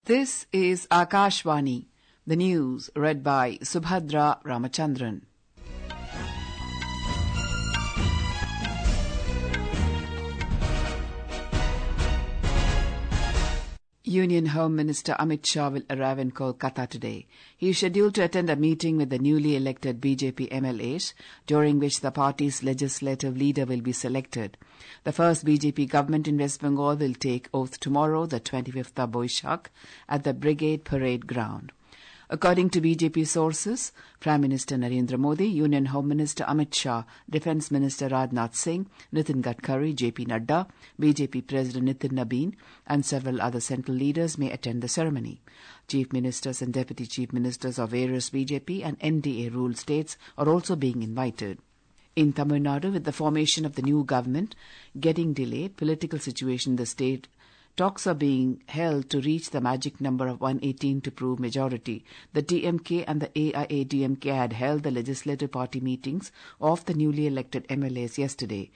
This is Akashvani, the news read by Subhadra Ramachandran. Union Home Minister Amit Shah will arrive in Kolkata today. He is scheduled to attend a meeting with the newly elected BJP MLAs, during which the party's legislative leader will be selected. The first BJP government in West Bengal will take oath tomorrow, the 25th of Boishakh, at the Brigade Parade Ground. According to BJP sources, Prime Minister Narendra Modi, Union Home Minister Amit Shah, Defence Minister Rajnath Singh, Nitin Gadkari, JP Nadda, BJP President Nitin Nabin and several other central leaders may attend the ceremony. Chief Ministers and Deputy Chief Ministers of various BJP and NDA-ruled states are also being invited. In Tamil Nadu, with the formation of the new government getting delayed, political situation in the state, talks are being held to reach the magic number of 118 to prove majority. The DMK and the AIADMK had held the legislative party meetings of the newly elected MLAs yesterday.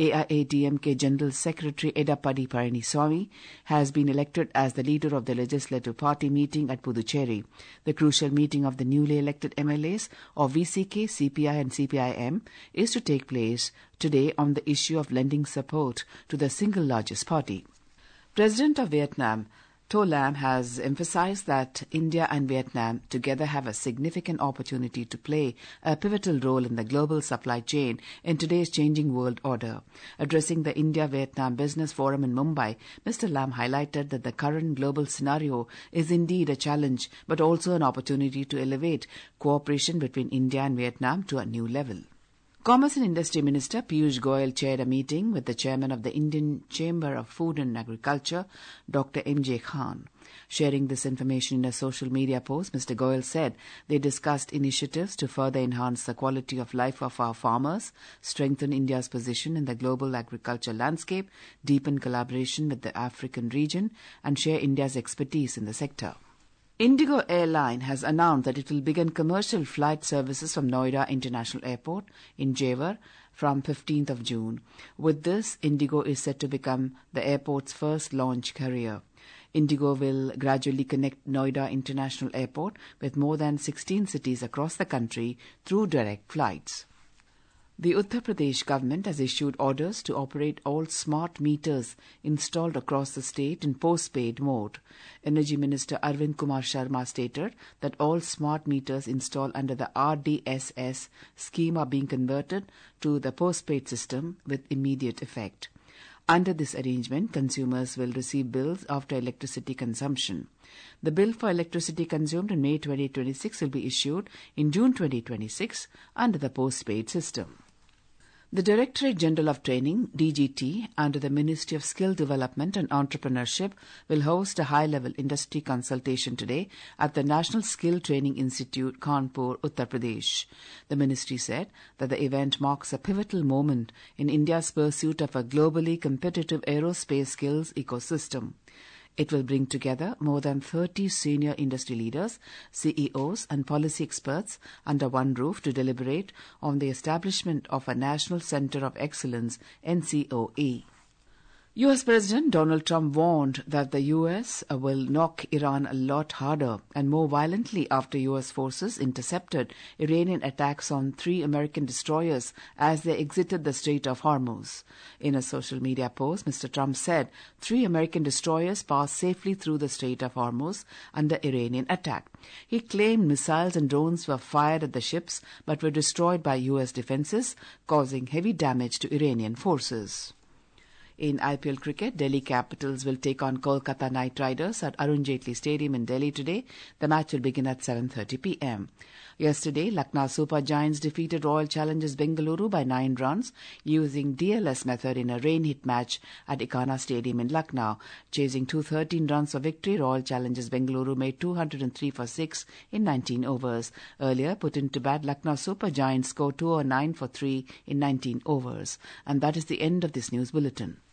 AIADMK General Secretary Edappadi Palaniswamy has been elected as the leader of the legislative party meeting at Puducherry. The crucial meeting of the newly elected MLAs of VCK, CPI and CPIM is to take place today on the issue of lending support to the single largest party. President of Vietnam, To Lam, has emphasized that India and Vietnam together have a significant opportunity to play a pivotal role in the global supply chain in today's changing world order. Addressing the India-Vietnam Business Forum in Mumbai, Mr. Lam highlighted that the current global scenario is indeed a challenge, but also an opportunity to elevate cooperation between India and Vietnam to a new level. Commerce and Industry Minister Piyush Goyal chaired a meeting with the chairman of the Indian Chamber of Food and Agriculture, Dr. M.J. Khan. Sharing this information in a social media post, Mr. Goyal said they discussed initiatives to further enhance the quality of life of our farmers, strengthen India's position in the global agriculture landscape, deepen collaboration with the African region, and share India's expertise in the sector. Indigo Airline has announced that it will begin commercial flight services from Noida International Airport in Jewar from 15th of June. With this, Indigo is set to become the airport's first launch carrier. Indigo will gradually connect Noida International Airport with more than 16 cities across the country through direct flights. The Uttar Pradesh government has issued orders to operate all smart meters installed across the state in post-paid mode. Energy Minister Arvind Kumar Sharma stated that all smart meters installed under the RDSS scheme are being converted to the post-paid system with immediate effect. Under this arrangement, consumers will receive bills after electricity consumption. The bill for electricity consumed in May 2026 will be issued in June 2026 under the post-paid system. The Directorate General of Training, DGT, under the Ministry of Skill Development and Entrepreneurship will host a high-level industry consultation today at the National Skill Training Institute, Kanpur, Uttar Pradesh. The ministry said that the event marks a pivotal moment in India's pursuit of a globally competitive aerospace skills ecosystem. It will bring together more than 30 senior industry leaders, CEOs and policy experts under one roof to deliberate on the establishment of a National Center of Excellence, NCOE. U.S. President Donald Trump warned that the U.S. will knock Iran a lot harder and more violently after U.S. forces intercepted Iranian attacks on 3 American destroyers as they exited the Strait of Hormuz. In a social media post, Mr. Trump said 3 American destroyers passed safely through the Strait of Hormuz under Iranian attack. He claimed missiles and drones were fired at the ships but were destroyed by U.S. defenses, causing heavy damage to Iranian forces. In IPL cricket, Delhi Capitals will take on Kolkata Knight Riders at Arun Jaitley Stadium in Delhi today. The match will begin at 7:30 p.m. Yesterday, Lucknow Super Giants defeated Royal Challengers Bengaluru by 9 runs using DLS method in a rain-hit match at Ikana Stadium in Lucknow. Chasing 213 runs for victory, Royal Challengers Bengaluru made 203 for 6 in 19 overs. Earlier, put into bat, Lucknow Super Giants scored 209 for 3 in 19 overs. And that is the end of this news bulletin.